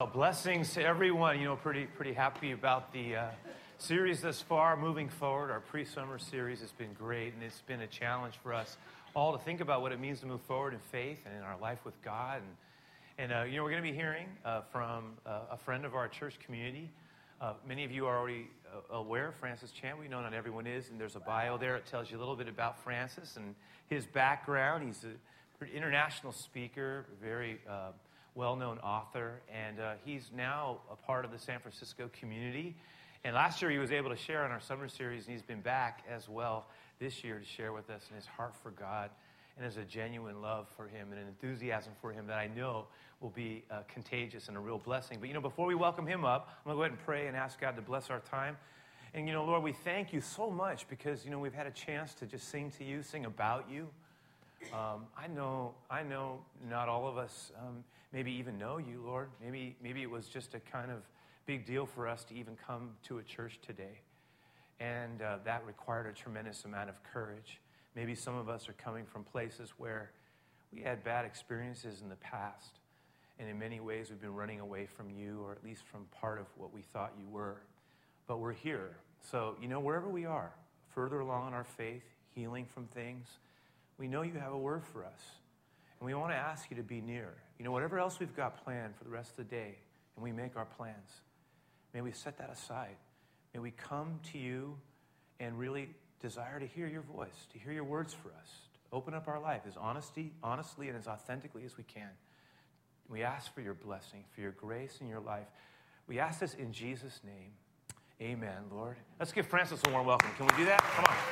Blessings to everyone. Pretty happy about the series thus far. Moving forward, our pre-summer series has been great, and it's been a challenge for us all to think about what it means to move forward in faith and in our life with God. And we're going to be hearing from a friend of our church community. Many of you are already aware of Francis Chan. We know not everyone is, and there's a bio there. It tells you a little bit about Francis and his background. He's an international speaker, very well-known author, and he's now a part of the San Francisco community. And last year he was able to share on our summer series, and he's been back as well this year to share with us in his heart for God, and there's a genuine love for him and an enthusiasm for him that I know will be contagious and a real blessing. But, before we welcome him up, I'm going to go ahead and pray and ask God to bless our time. And, Lord, we thank you so much because, we've had a chance to just sing to you, sing about you. I know not all of us maybe even know you, Lord. Maybe it was just a kind of big deal for us to even come to a church today. And that required a tremendous amount of courage. Maybe some of us are coming from places where we had bad experiences in the past. And in many ways, we've been running away from you, or at least from part of what we thought you were. But we're here. So, wherever we are, further along in our faith, healing from things, we know you have a word for us. And we want to ask you to be near. Whatever else we've got planned for the rest of the day, and we make our plans, may we set that aside. May we come to you and really desire to hear your voice, to hear your words for us, to open up our life as honestly and as authentically as we can. We ask for your blessing, for your grace in your life. We ask this in Jesus' name. Amen, Lord. Let's give Francis a warm welcome. Can we do that? Come on.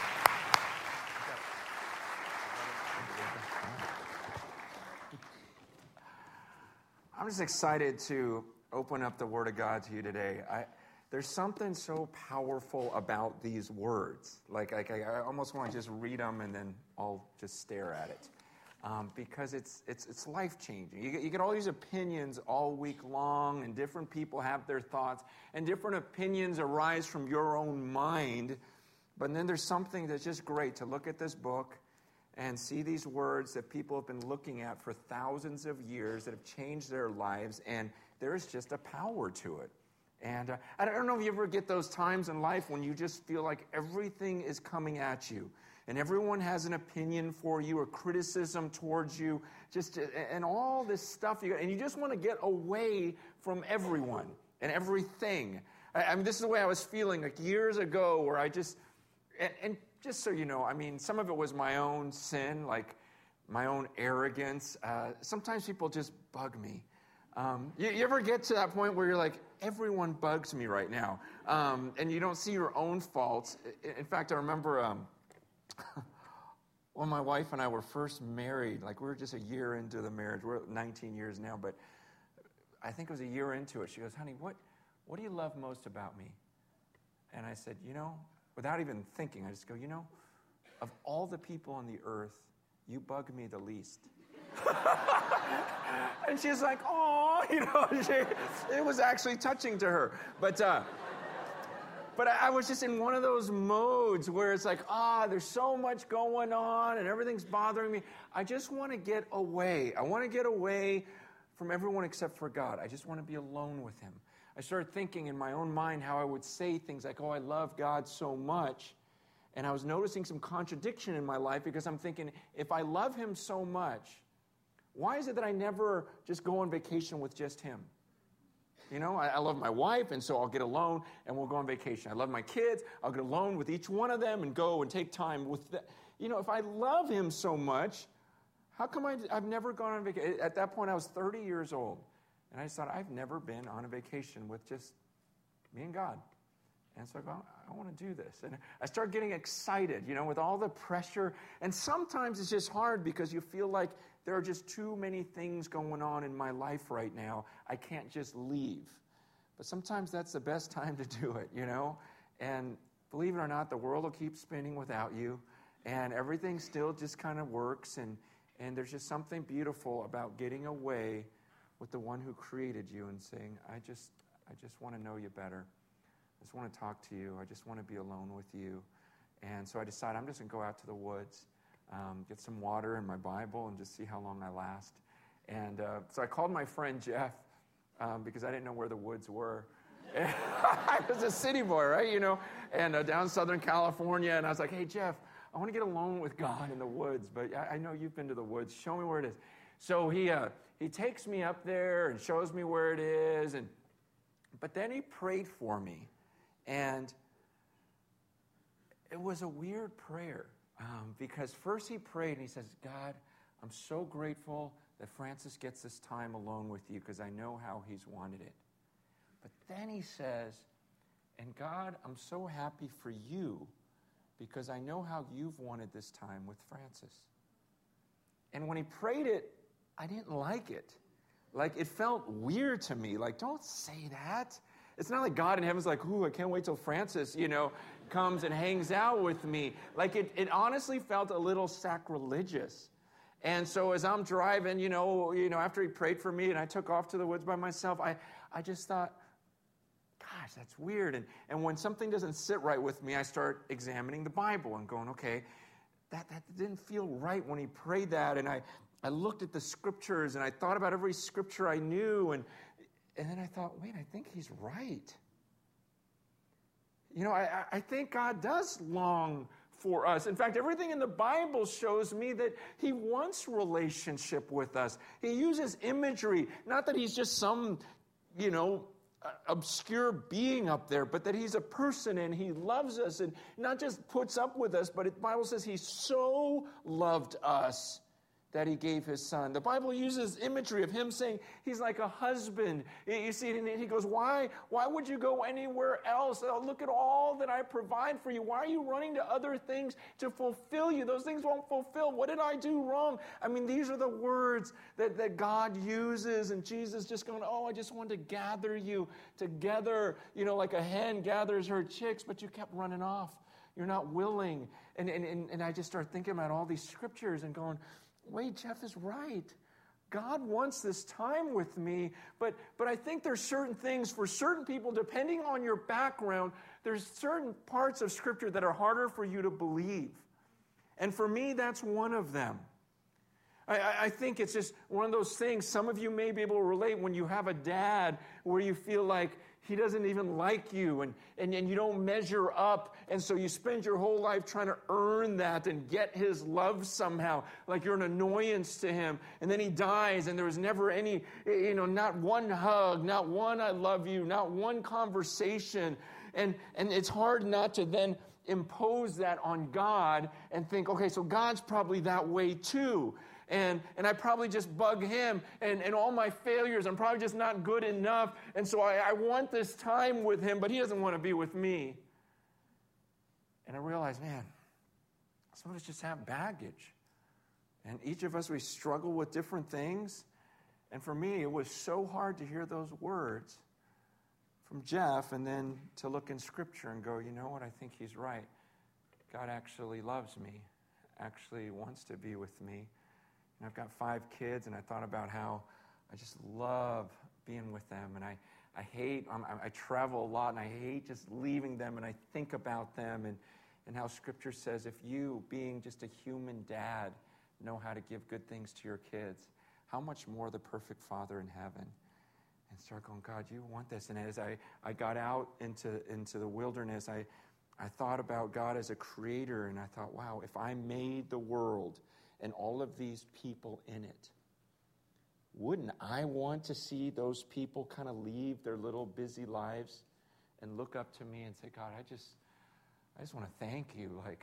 I'm just excited to open up the Word of God to you today. There's something so powerful about these words. Like I almost want to just read them and then I'll just stare at it. Because it's life-changing. You get all these opinions all week long, and different people have their thoughts, and different opinions arise from your own mind. But then there's something that's just great to look at this book and see these words that people have been looking at for thousands of years that have changed their lives, and there's just a power to it. And I don't know if you ever get those times in life when you just feel like everything is coming at you, and everyone has an opinion for you or criticism towards you, and all this stuff, and you just want to get away from everyone and everything. I mean, this is the way I was feeling like years ago, where I just, and just so you know, some of it was my own sin, like my own arrogance. Sometimes people just bug me. You ever get to that point where you're like, everyone bugs me right now, and you don't see your own faults? In fact, I remember when my wife and I were first married, like we were just a year into the marriage. We're 19 years now, but I think it was a year into it. She goes, honey, what do you love most about me? And I said, without even thinking, I just go, of all the people on the earth, you bug me the least. And she's like, oh, it was actually touching to her. But I was just in one of those modes where it's like, there's so much going on and everything's bothering me. I just want to get away. I want to get away from everyone except for God. I just want to be alone with him. I started thinking in my own mind how I would say things like, I love God so much. And I was noticing some contradiction in my life because I'm thinking, if I love him so much, why is it that I never just go on vacation with just him? I love my wife, and so I'll get alone, and we'll go on vacation. I love my kids. I'll get alone with each one of them and go and take time with them. If I love him so much, how come I've never gone on vacation? At that point, I was 30 years old, and I just thought, I've never been on a vacation with just me and God. And so I go, I want to do this. And I start getting excited, with all the pressure. And sometimes it's just hard because you feel like there are just too many things going on in my life right now. I can't just leave. But sometimes that's the best time to do it, And believe it or not, the world will keep spinning without you. And everything still just kind of works. And there's just something beautiful about getting away with the one who created you and saying, I just want to know you better. I just want to talk to you. I just want to be alone with you. And so I decided I'm just going to go out to the woods, get some water and my Bible, and just see how long I last. And so I called my friend Jeff, because I didn't know where the woods were. I was a city boy, right? You know, and down Southern California. And I was like, hey, Jeff, I want to get alone with God in the woods, but I know you've been to the woods. Show me where it is. So he takes me up there and shows me where it is. But then he prayed for me. And it was a weird prayer because first he prayed and he says, God, I'm so grateful that Francis gets this time alone with you because I know how he's wanted it. But then he says, and God, I'm so happy for you because I know how you've wanted this time with Francis. And when he prayed it, I didn't like it. Like, it felt weird to me. Like, don't say that. It's not like God in heaven's like, ooh, I can't wait till Francis, comes and hangs out with me. Like, it honestly felt a little sacrilegious. And so as I'm driving, after he prayed for me and I took off to the woods by myself, I just thought, gosh, that's weird. And when something doesn't sit right with me, I start examining the Bible and going, okay, that didn't feel right when he prayed that. And I looked at the scriptures and I thought about every scripture I knew. And then I thought, wait, I think he's right. I think God does long for us. In fact, everything in the Bible shows me that he wants relationship with us. He uses imagery, not that he's just some, obscure being up there, but that he's a person and he loves us and not just puts up with us, but the Bible says he so loved us that he gave his son. The Bible uses imagery of him saying he's like a husband. You see, and he goes, why would you go anywhere else? Oh, look at all that I provide for you. Why are you running to other things to fulfill you? Those things won't fulfill. What did I do wrong? I mean, these are the words that God uses, and Jesus just going, I just wanted to gather you together, like a hen gathers her chicks, but you kept running off. You're not willing. And I just start thinking about all these scriptures and going, wait, Jeff is right. God wants this time with me, but I think there's certain things for certain people, depending on your background, there's certain parts of Scripture that are harder for you to believe. And for me, that's one of them. I think it's just one of those things. Some of you may be able to relate when you have a dad where you feel like he doesn't even like you and you don't measure up. And so you spend your whole life trying to earn that and get his love somehow. Like you're an annoyance to him. And then he dies and there was never any, not one hug, not one I love you, not one conversation. And it's hard not to then impose that on God and think, okay, so God's probably that way too. And I probably just bug him and all my failures. I'm probably just not good enough. And so I want this time with him, but he doesn't want to be with me. And I realized, man, some of us just have baggage. And each of us, we struggle with different things. And for me, it was so hard to hear those words from Jeff and then to look in Scripture and go, you know what, I think he's right. God actually loves me, actually wants to be with me. And I've got 5 kids, and I thought about how I just love being with them. And I travel a lot, and I hate just leaving them, and I think about them and how Scripture says if you, being just a human dad, know how to give good things to your kids, how much more the perfect Father in heaven. And start going, God, you want this. And as I got out into the wilderness, I thought about God as a creator, and I thought, wow, if I made the world and all of these people in it, wouldn't I want to see those people kind of leave their little busy lives and look up to me and say, God, I just want to thank you. Like,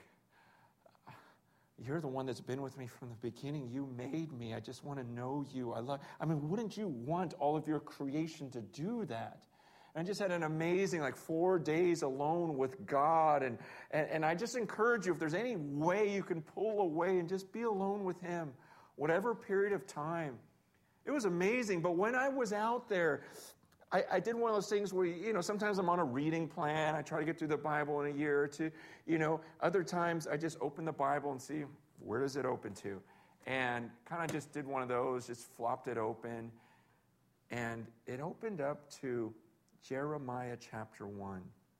you're the one that's been with me from the beginning. You made me. I just want to know you. Wouldn't you want all of your creation to do that? And I just had an amazing 4 days alone with God. And I just encourage you, if there's any way you can pull away and just be alone with him, whatever period of time. It was amazing. But when I was out there, I did one of those things where, sometimes I'm on a reading plan. I try to get through the Bible in a year or two. Other times I just open the Bible and see where does it open to. And kind of just did one of those, just flopped it open. And it opened up to Jeremiah chapter 1.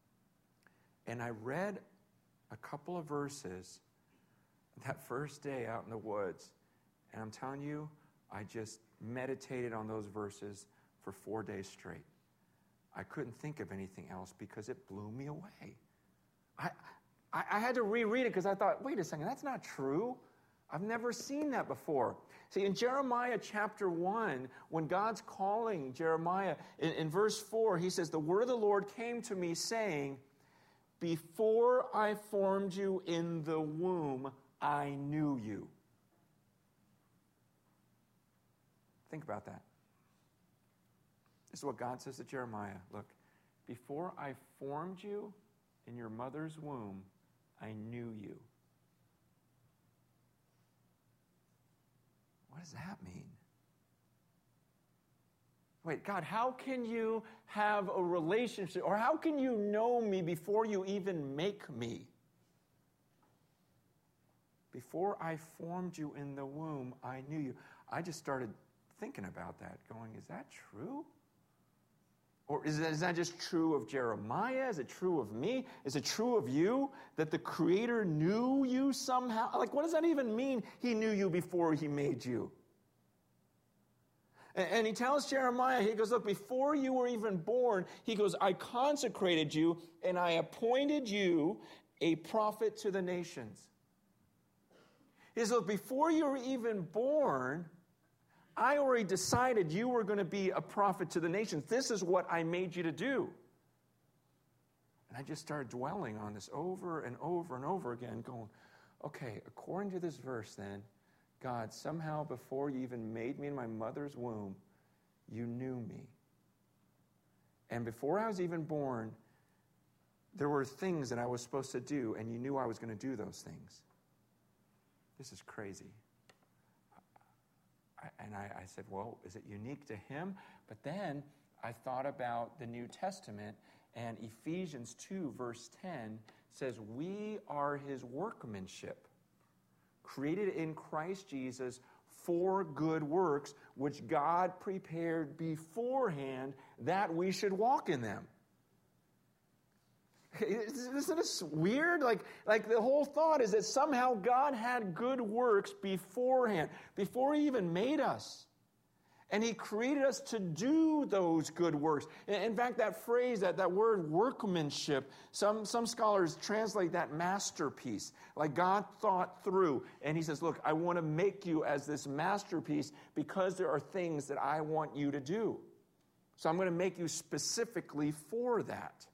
And I read a couple of verses that first day out in the woods. And I'm telling you, I just meditated on those verses for 4 days straight. I couldn't think of anything else because it blew me away. I had to reread it because I thought, wait a second, that's not true. I've never seen that before. See, in Jeremiah chapter 1, when God's calling Jeremiah, in verse 4, he says, the word of the Lord came to me saying, before I formed you in the womb, I knew you. Think about that. This is what God says to Jeremiah. Look, before I formed you in your mother's womb, I knew you. What does that mean? Wait, God, how can you have a relationship, or how can you know me before you even make me? Before I formed you in the womb, I knew you. I just started thinking about that, going, is that true? Or is that just true of Jeremiah? Is it true of me? Is it true of you? That the Creator knew you somehow? Like, what does that even mean? He knew you before he made you. And he tells Jeremiah, he goes, look, before you were even born, he goes, I consecrated you and I appointed you a prophet to the nations. He says, look, before you were even born, I already decided you were going to be a prophet to the nations. This is what I made you to do. And I just started dwelling on this over and over and over again, going, okay, according to this verse then, God, somehow before you even made me in my mother's womb, you knew me. And before I was even born, there were things that I was supposed to do, and you knew I was going to do those things. This is crazy. I said, well, is it unique to him? But then I thought about the New Testament, and Ephesians 2, verse 10 says, we are his workmanship, created in Christ Jesus for good works, which God prepared beforehand that we should walk in them. Isn't this weird? Like the whole thought is that somehow God had good works beforehand, before he even made us. And he created us to do those good works. In fact, that phrase, that word workmanship, some scholars translate that masterpiece. Like God thought through, and he says, look, I want to make you as this masterpiece because there are things that I want you to do. So I'm going to make you specifically for that.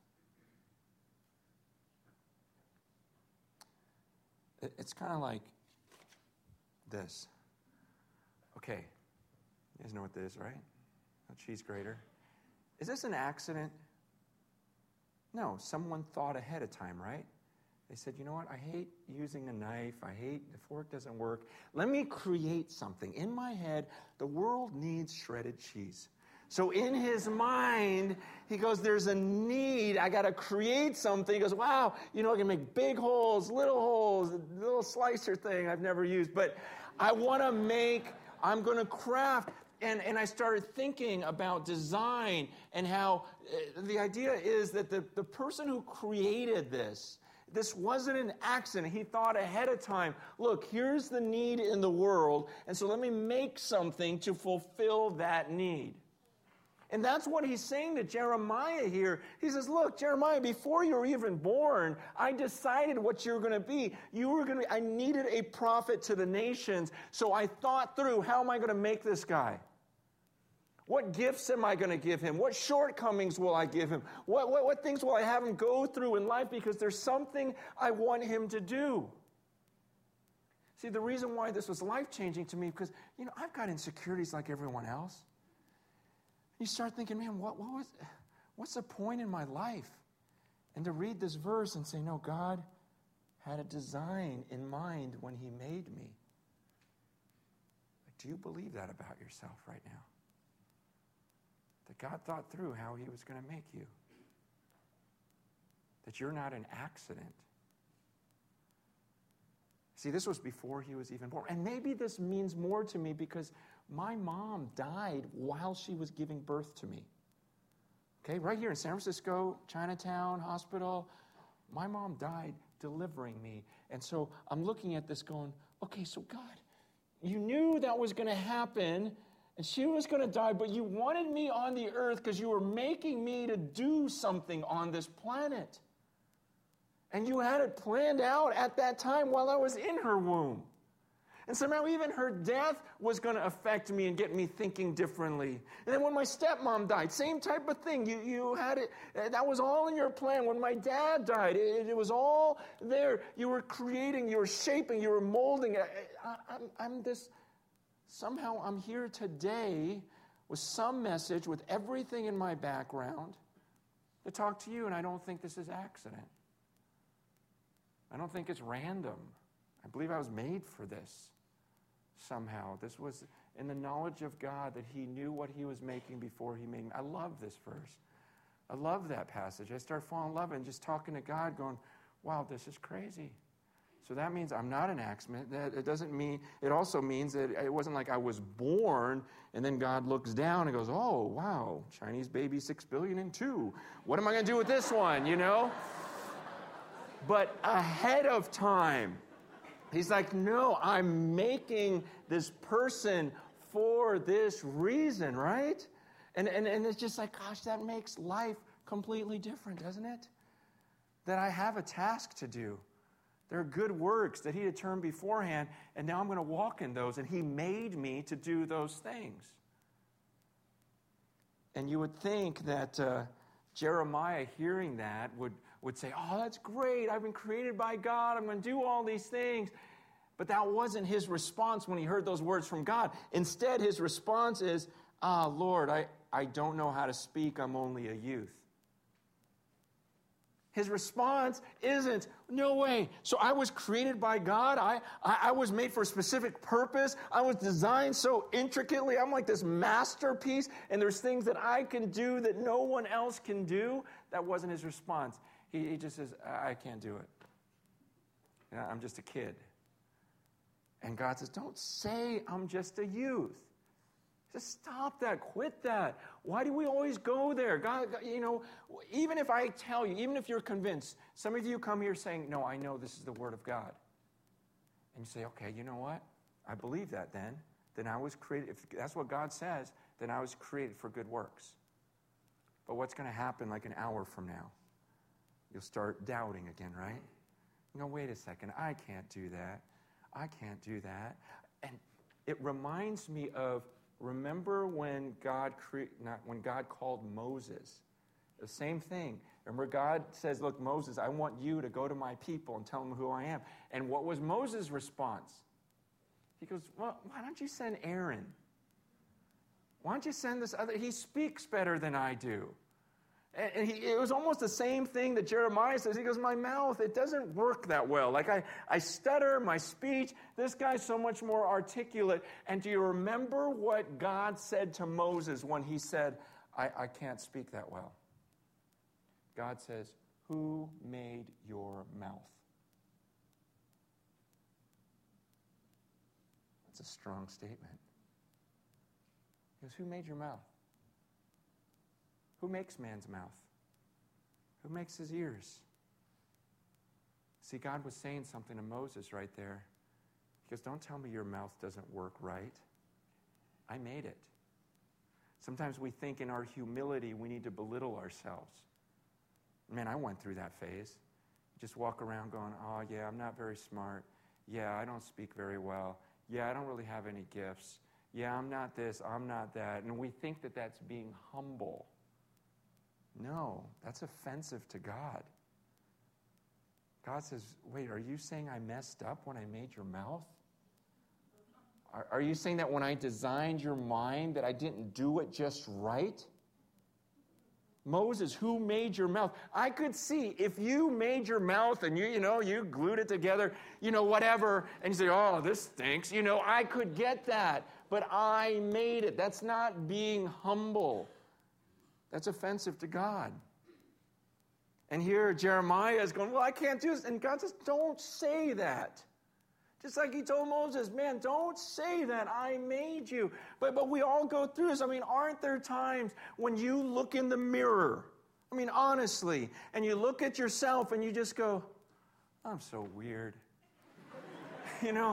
It's kind of like this. Okay, you guys know what this is, right? A cheese grater. Is this an accident? No, someone thought ahead of time, right? They said, you know what, I hate using a knife. I hate, the fork doesn't work. Let me create something. In my head, the world needs shredded cheese. So in his mind, he goes, there's a need. I got to create something. He goes, wow, I can make big holes, little slicer thing I've never used. But I'm going to craft. And I started thinking about design and how the idea is that the person who created this wasn't an accident. He thought ahead of time, look, here's the need in the world. And so let me make something to fulfill that need. And that's what he's saying to Jeremiah here. He says, look, Jeremiah, before you were even born, I decided what you were going to be. I needed a prophet to the nations, so I thought through, how am I going to make this guy? What gifts am I going to give him? What shortcomings will I give him? What things will I have him go through in life? Because there's something I want him to do. See, the reason why this was life-changing to me, because, I've got insecurities like everyone else. You start thinking, man, what's the point in my life? And to read this verse and say, no, God had a design in mind when he made me. Do you believe that about yourself right now? That God thought through how he was going to make you. That you're not an accident. See, this was before he was even born. And maybe this means more to me because my mom died while she was giving birth to me. Okay, right here in San Francisco, Chinatown Hospital, my mom died delivering me. And so I'm looking at this going, okay, so God, you knew that was going to happen, And she was going to die, but you wanted me on the earth because you were making me to do something on this planet. And you had it planned out at that time while I was in her womb. And somehow even her death was going to affect me and get me thinking differently. And then when my stepmom died, same type of thing. You had it, that was all in your plan. When my dad died, it was all there. You were creating, you were shaping, you were molding. Somehow I'm here today with some message, with everything in my background, to talk to you, and I don't think this is accident. I don't think it's random. I believe I was made for this somehow. This was in the knowledge of God that he knew what he was making before he made me. I love this verse. I love that passage. I start falling in love and just talking to God going, wow, this is crazy. So that means I'm not an accident. It also means that it wasn't like I was born and then God looks down and goes, oh, wow, Chinese baby 6 billion and 2. What am I going to do with this one, you know? But ahead of time, he's like, no, I'm making this person for this reason, right? And it's just like, gosh, that makes life completely different, doesn't it? That I have a task to do. There are good works that he determined beforehand, and now I'm going to walk in those, and he made me to do those things. And you would think that Jeremiah, hearing that, would say, oh, that's great. I've been created by God. I'm going to do all these things. But that wasn't his response when he heard those words from God. Instead, his response is, Lord, I don't know how to speak. I'm only a youth. His response isn't, no way. So I was created by God. I was made for a specific purpose. I was designed so intricately. I'm like this masterpiece, and there's things that I can do that no one else can do. That wasn't his response. He just says, I can't do it. I'm just a kid. And God says, don't say I'm just a youth. Just stop that. Quit that. Why do we always go there? God, even if I tell you, even if you're convinced, some of you come here saying, no, I know this is the Word of God. And you say, okay, you know what? I believe that then. Then I was created, if that's what God says, then I was created for good works. But what's going to happen like an hour from now? You'll start doubting again, right? You go, wait a second, I can't do that. I can't do that. And it reminds me of, remember when God called Moses? The same thing. Remember, God says, look, Moses, I want you to go to my people and tell them who I am. And what was Moses' response? He goes, well, why don't you send Aaron? Why don't you send this other? He speaks better than I do. And it was almost the same thing that Jeremiah says. He goes, my mouth, it doesn't work that well. Like I stutter, my speech. This guy's so much more articulate. And do you remember what God said to Moses when he said, I can't speak that well? God says, who made your mouth? That's a strong statement. He goes, who made your mouth? Who makes man's mouth? Who makes his ears? See, God was saying something to Moses right there. He goes, don't tell me your mouth doesn't work right. I made it. Sometimes we think in our humility we need to belittle ourselves. Man, I went through that phase. Just walk around going, oh, yeah, I'm not very smart. Yeah, I don't speak very well. Yeah, I don't really have any gifts. Yeah, I'm not this, I'm not that. And we think that that's being humble. No, that's offensive to God. God says, wait, are you saying I messed up when I made your mouth? Are you saying that when I designed your mind that I didn't do it just right? Moses, who made your mouth? I could see if you made your mouth and you glued it together, whatever, and you say, oh, this stinks, I could get that, but I made it. That's not being humble. That's offensive to God. And here Jeremiah is going, well, I can't do this. And God says, don't say that. Just like he told Moses, man, don't say that. I made you. But we all go through this. I mean, aren't there times when you look in the mirror, I mean, honestly, and you look at yourself and you just go, I'm so weird.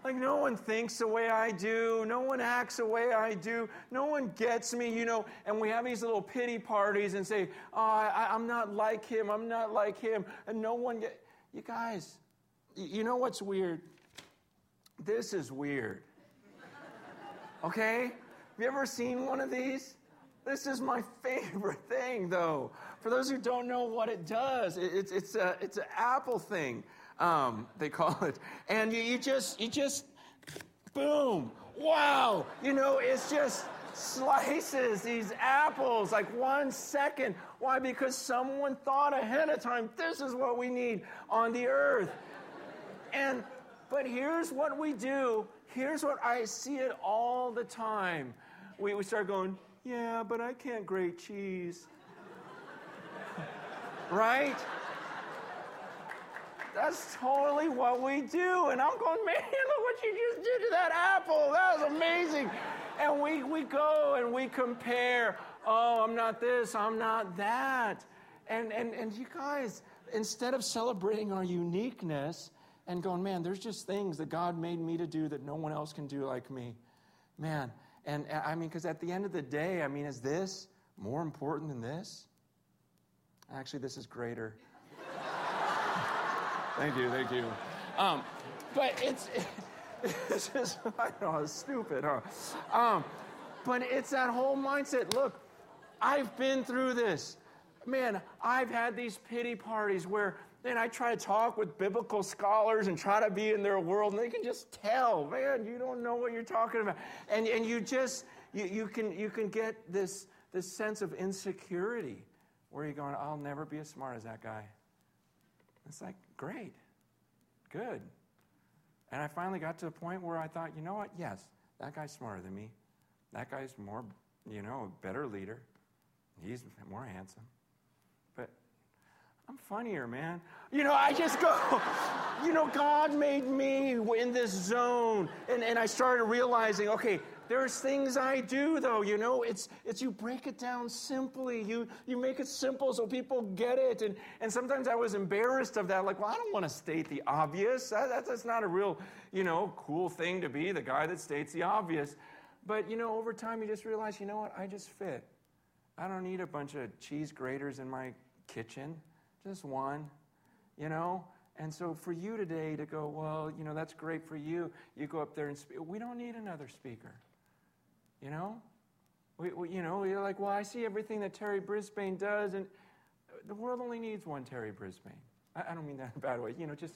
Like, no one thinks the way I do. No one acts the way I do. No one gets me, And we have these little pity parties and say, I'm not like him. I'm not like him. And no one gets... You guys, you know what's weird? This is weird. Okay? Have you ever seen one of these? This is my favorite thing, though. For those who don't know what it does, it's an Apple thing. They call it. And you just, boom, wow. It's just slices these apples like 1 second. Why? Because someone thought ahead of time, this is what we need on the earth. But here's what we do. Here's what I see it all the time. We start going, yeah, but I can't grate cheese. Right? That's totally what we do. And I'm going, man, look what you just did to that apple. That was amazing. And we go and we compare. Oh, I'm not this, I'm not that. And you guys, instead of celebrating our uniqueness and going, man, there's just things that God made me to do that no one else can do like me. Man, and I mean, because at the end of the day, I mean, is this more important than this? Actually, this is greater. Thank you. But it's just, I know, it's stupid, huh? But it's that whole mindset. Look, I've been through this. Man, I've had these pity parties where, man, I try to talk with biblical scholars and try to be in their world, and they can just tell, man, you don't know what you're talking about. And you just, you can get this sense of insecurity where you're going, I'll never be as smart as that guy. It's like, great, good. And I finally got to a point where I thought, you know what? Yes, that guy's smarter than me. That guy's more, a better leader. He's more handsome. But I'm funnier, man. I just go, God made me in this zone. And I started realizing, okay, there's things I do, though, It's you break it down simply. You make it simple so people get it. And sometimes I was embarrassed of that. Like, well, I don't want to state the obvious. That's not a real, cool thing to be, the guy that states the obvious. But, over time, you just realize, you know what? I just fit. I don't need a bunch of cheese graters in my kitchen. Just one, And so for you today to go, well, that's great for you. You go up there and speak. We don't need another speaker. You're like, well, I see everything that Terry Brisbane does, and the world only needs one Terry Brisbane. I don't mean that in a bad way.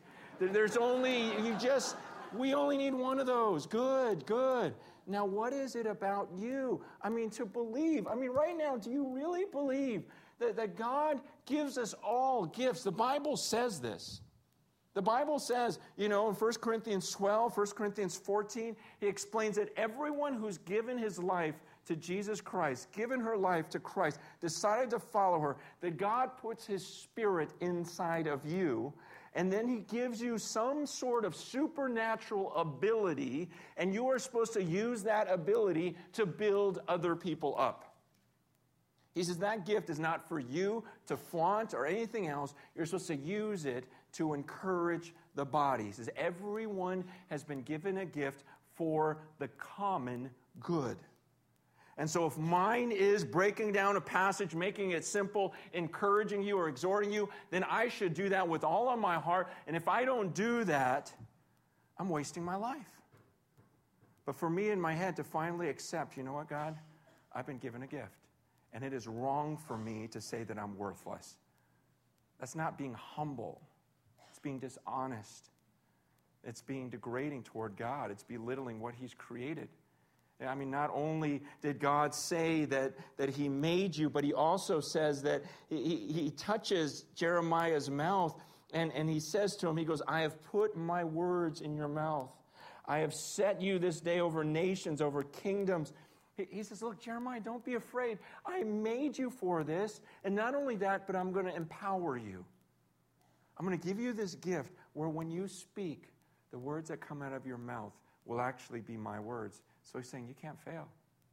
We only need one of those. Good. Now, what is it about you? To believe. Right now, do you really believe that God gives us all gifts? The Bible says this. The Bible says, in 1 Corinthians 12, 1 Corinthians 14, he explains that everyone who's given his life to Jesus Christ, given her life to Christ, decided to follow her, that God puts his Spirit inside of you, and then he gives you some sort of supernatural ability, and you are supposed to use that ability to build other people up. He says that gift is not for you to flaunt or anything else. You're supposed to use it to encourage the body. He says everyone has been given a gift for the common good. And so if mine is breaking down a passage, making it simple, encouraging you or exhorting you, then I should do that with all of my heart. And if I don't do that, I'm wasting my life. But for me in my head to finally accept, you know what, God? I've been given a gift. And it is wrong for me to say that I'm worthless. That's not being humble. It's being dishonest. It's being degrading toward God. It's belittling what he's created. Not only did God say that he made you, but he also says that he touches Jeremiah's mouth and he says to him, he goes, I have put my words in your mouth. I have set you this day over nations, over kingdoms. He says, look, Jeremiah, don't be afraid. I made you for this. And not only that, but I'm going to empower you. I'm going to give you this gift where when you speak, the words that come out of your mouth will actually be my words. So he's saying, you can't fail.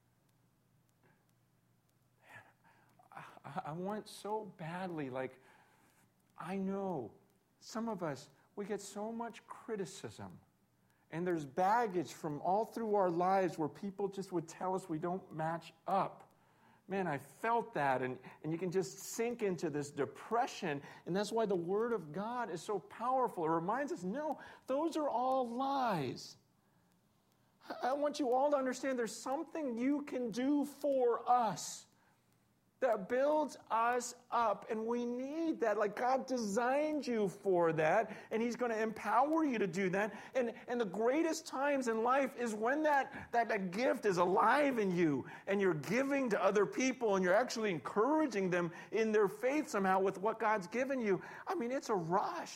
Man, I want so badly, I know some of us, we get so much criticism. And there's baggage from all through our lives where people just would tell us we don't match up. Man, I felt that, and you can just sink into this depression, and that's why the Word of God is so powerful. It reminds us, no, those are all lies. I want you all to understand there's something you can do for us that builds us up, and we need that. Like, God designed you for that, and He's going to empower you to do that. And the greatest times in life is when that gift is alive in you, and you're giving to other people, and you're actually encouraging them in their faith somehow with what God's given you. I mean, it's a rush.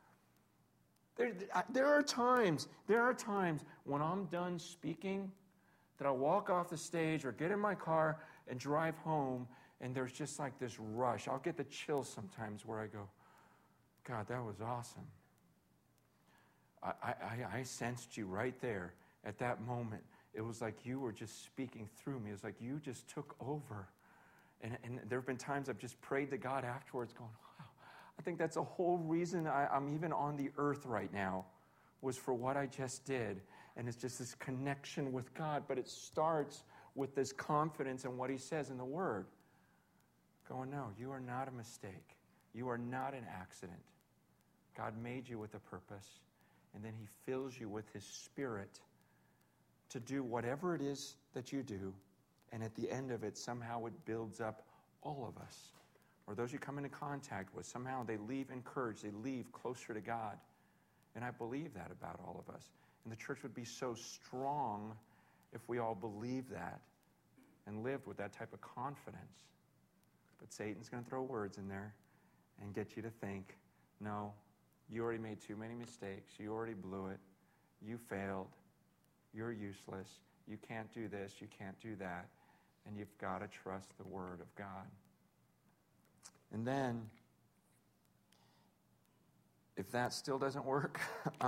There are times when I'm done speaking that I walk off the stage or get in my car and drive home, and there's just like this rush. I'll get the chills sometimes where I go, God, that was awesome. I sensed you right there at that moment. It was like you were just speaking through me. It was like you just took over. And there have been times I've just prayed to God afterwards going, wow, I think that's the whole reason I'm even on the earth right now, was for what I just did. And it's just this connection with God. But it starts with this confidence in what He says in the Word. Going, no, you are not a mistake. You are not an accident. God made you with a purpose, and then He fills you with His Spirit to do whatever it is that you do, and at the end of it, somehow it builds up all of us. Or those you come into contact with, somehow they leave encouraged, they leave closer to God. And I believe that about all of us. And the church would be so strong if we all believed that and lived with that type of confidence. But Satan's going to throw words in there and get you to think, no, you already made too many mistakes. You already blew it. You failed. You're useless. You can't do this. You can't do that. And you've got to trust the Word of God. And then, if that still doesn't work,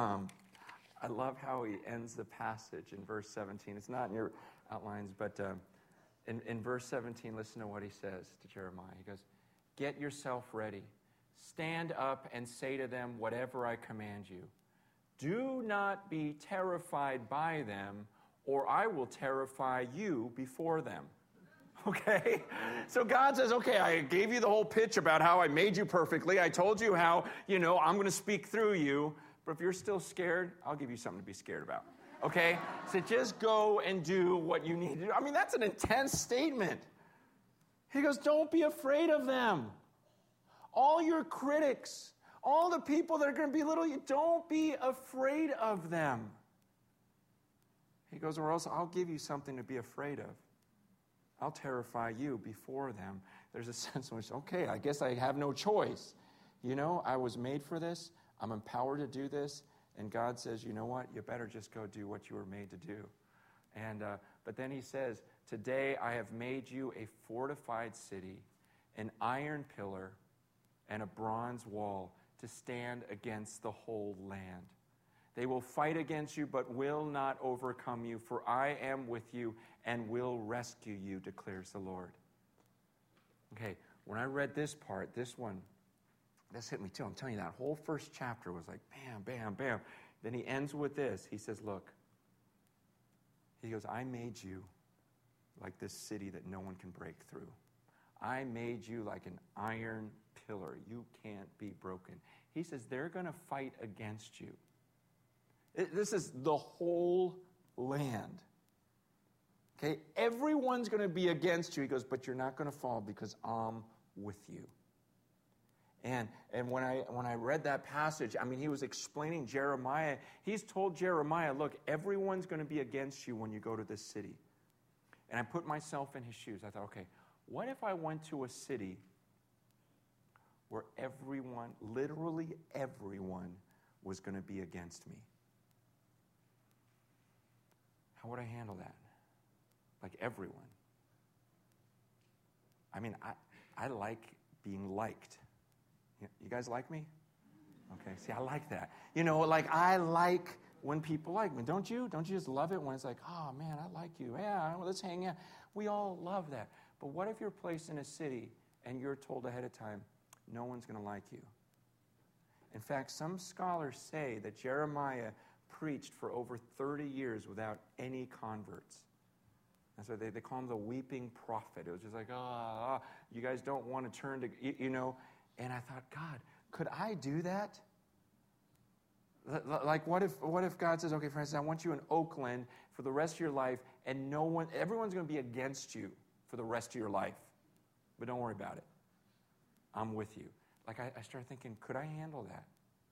I love how he ends the passage in verse 17. It's not in your outlines, but in verse 17, listen to what he says to Jeremiah. He goes, get yourself ready. Stand up and say to them whatever I command you. Do not be terrified by them, or I will terrify you before them. Okay? So God says, okay, I gave you the whole pitch about how I made you perfectly. I told you how, I'm going to speak through you. But if you're still scared, I'll give you something to be scared about. Okay? So just go and do what you need to do. I mean, that's an intense statement. He goes, don't be afraid of them. All your critics, all the people that are going to belittle you, don't be afraid of them. He goes, or else I'll give you something to be afraid of. I'll terrify you before them. There's a sense in which, okay, I guess I have no choice. I was made for this. I'm empowered to do this. And God says, you know what? You better just go do what you were made to do. But then he says, today I have made you a fortified city, an iron pillar, and a bronze wall to stand against the whole land. They will fight against you, but will not overcome you, for I am with you and will rescue you, declares the Lord. Okay, when I read this part, this hit me too. I'm telling you, that whole first chapter was like bam, bam, bam. Then he ends with this. He says, look, he goes, I made you like this city that no one can break through. I made you like an iron pillar. You can't be broken. He says, they're going to fight against you. This is the whole land. Okay, everyone's going to be against you. He goes, but you're not going to fall because I'm with you. And when I read that passage, I mean, he was explaining Jeremiah. He's told Jeremiah, look, everyone's going to be against you when you go to this city. And I put myself in his shoes. I thought, okay, what if I went to a city where everyone, literally everyone, was going to be against me? How would I handle that? Like everyone. I mean, I like being liked. You guys like me? Okay, see, I like that. I like when people like me. Don't you? Don't you just love it when it's like, oh, man, I like you. Yeah, let's hang out. We all love that. But what if you're placed in a city and you're told ahead of time, no one's going to like you? In fact, some scholars say that Jeremiah preached for over 30 years without any converts. And so they call him the weeping prophet. It was just like, you guys don't want to turn to, you know. And I thought, God, could I do that? Like, what if God says, okay, Francis, I want you in Oakland for the rest of your life, and everyone's going to be against you for the rest of your life. But don't worry about it. I'm with you. Like, I started thinking, could I handle that?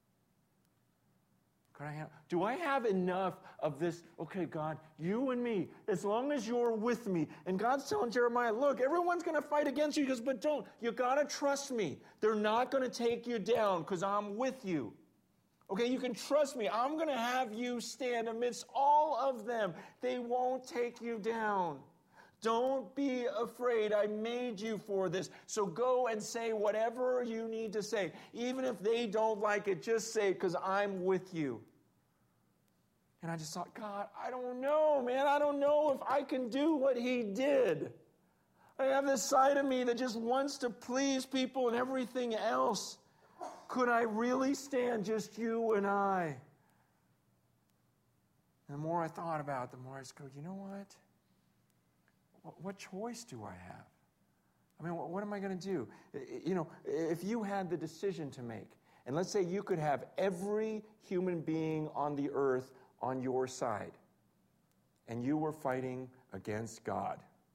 Do I have enough of this, okay, God, you and me, as long as you're with me. And God's telling Jeremiah, look, everyone's going to fight against you. He goes, but don't. You got to trust me. They're not going to take you down because I'm with you. Okay, you can trust me. I'm going to have you stand amidst all of them. They won't take you down. Don't be afraid. I made you for this. So go and say whatever you need to say. Even if they don't like it, just say it because I'm with you. And I just thought, God, I don't know, man. I don't know if I can do what he did. I have this side of me that just wants to please people and everything else. Could I really stand just you and I? And the more I thought about it, the more I just go, you know what? What choice do I have? I mean, what am I going to do? You know, if you had the decision to make, and let's say you could have every human being on the earth on your side, and you were fighting against God.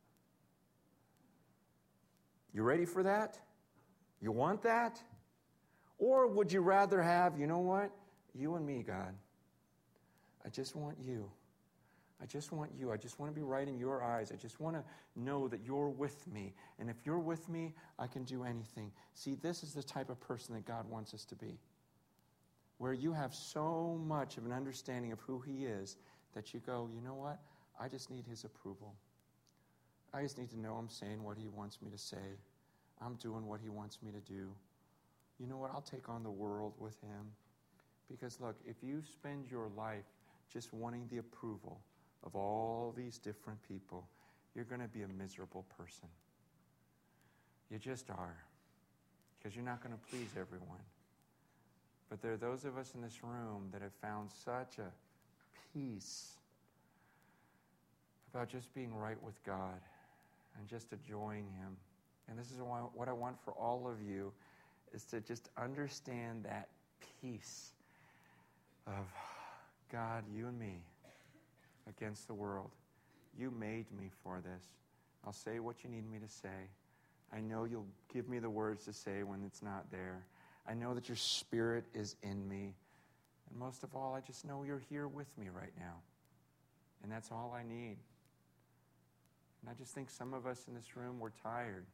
You ready for that? You want that? Or would you rather have, you know what? You and me, God. I just want you. I just want you. I just want to be right in your eyes. I just want to know that you're with me. And if you're with me, I can do anything. See, this is the type of person that God wants us to be. Where you have so much of an understanding of who he is that you go, you know what? I just need his approval. I just need to know I'm saying what he wants me to say. I'm doing what he wants me to do. You know what? I'll take on the world with him. Because look, if you spend your life just wanting the approval of all these different people, you're going to be a miserable person. You just are. Because you're not going to please everyone. But there are those of us in this room that have found such a peace about just being right with God and just enjoying him. And this is what I want for all of you, is to just understand that peace of God, you and me, against the world. You made me for this. I'll say what you need me to say. I know you'll give me the words to say when it's not there. I know that your spirit is in me. And most of all, I just know you're here with me right now. And that's all I need. And I just think some of us in this room, we're tired.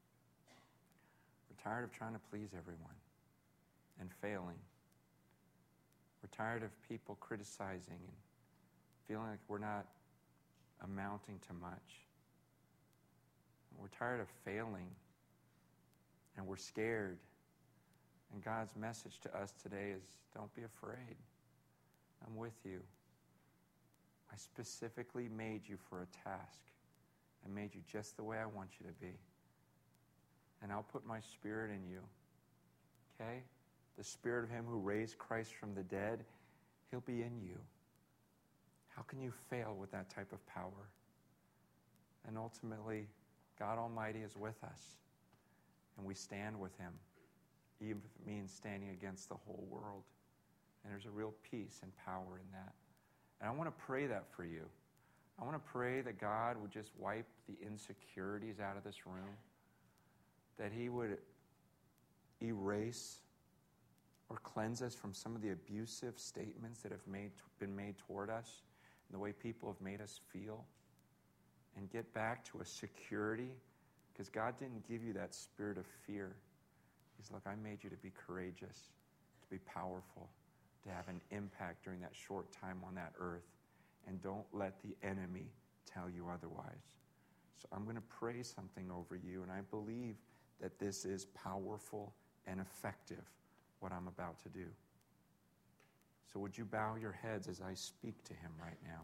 We're tired of trying to please everyone and failing. We're tired of people criticizing and feeling like we're not amounting to much. We're tired of failing, and we're scared. And God's message to us today is, don't be afraid. I'm with you. I specifically made you for a task. I made you just the way I want you to be. And I'll put my spirit in you. Okay? The spirit of him who raised Christ from the dead, he'll be in you. How can you fail with that type of power? And ultimately, God Almighty is with us. And we stand with him, even if it means standing against the whole world. And there's a real peace and power in that. And I want to pray that for you. I want to pray that God would just wipe the insecurities out of this room, that he would erase or cleanse us from some of the abusive statements that have been made toward us, and the way people have made us feel, and get back to a security, because God didn't give you that spirit of fear. He's like, I made you to be courageous, to be powerful, to have an impact during that short time on that earth. And don't let the enemy tell you otherwise. So I'm going to pray something over you, and I believe that this is powerful and effective, what I'm about to do. So would you bow your heads as I speak to him right now?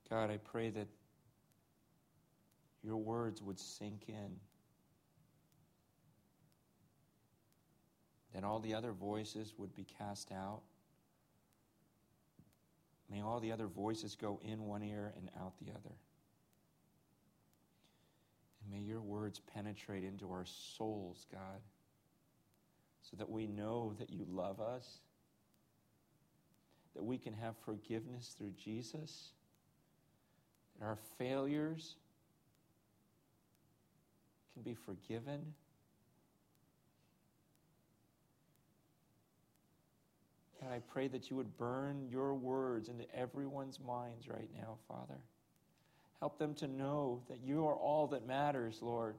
God, I pray that your words would sink in, that all the other voices would be cast out. May all the other voices go in one ear and out the other. And may your words penetrate into our souls, God, so that we know that you love us, that we can have forgiveness through Jesus, that our failures can be forgiven. And I pray that you would burn your words into everyone's minds right now, Father. Help them to know that you are all that matters, Lord.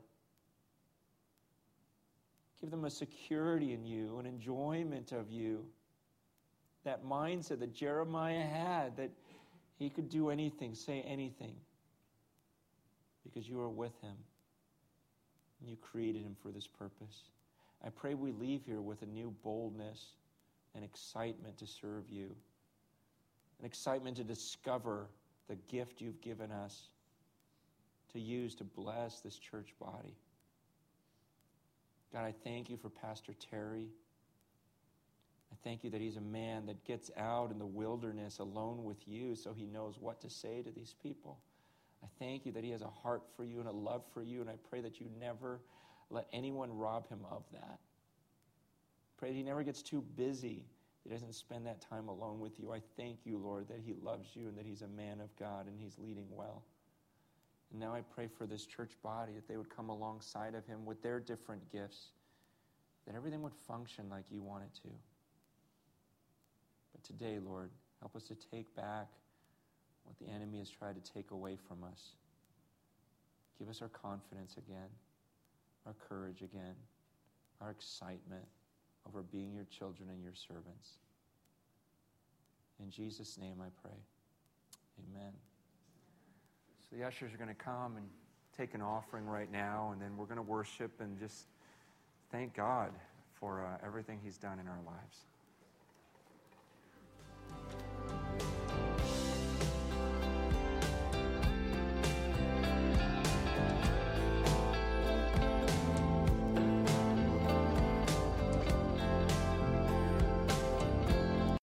Give them a security in you, an enjoyment of you. That mindset that Jeremiah had, that he could do anything, say anything, because you are with him. And you created him for this purpose. I pray we leave here with a new boldness and excitement to serve you, an excitement to discover the gift you've given us to use to bless this church body. God, I thank you for Pastor Terry. I thank you that he's a man that gets out in the wilderness alone with you so he knows what to say to these people. I thank you that he has a heart for you and a love for you, and I pray that you never let anyone rob him of that. Pray that he never gets too busy. He doesn't spend that time alone with you. I thank you, Lord, that he loves you and that he's a man of God and he's leading well. And now I pray for this church body that they would come alongside of him with their different gifts, that everything would function like you want it to. But today, Lord, help us to take back what the enemy has tried to take away from us. Give us our confidence again, our courage again, our excitement over being your children and your servants. In Jesus' name I pray. Amen. So the ushers are going to come and take an offering right now, and then we're going to worship and just thank God for everything he's done in our lives.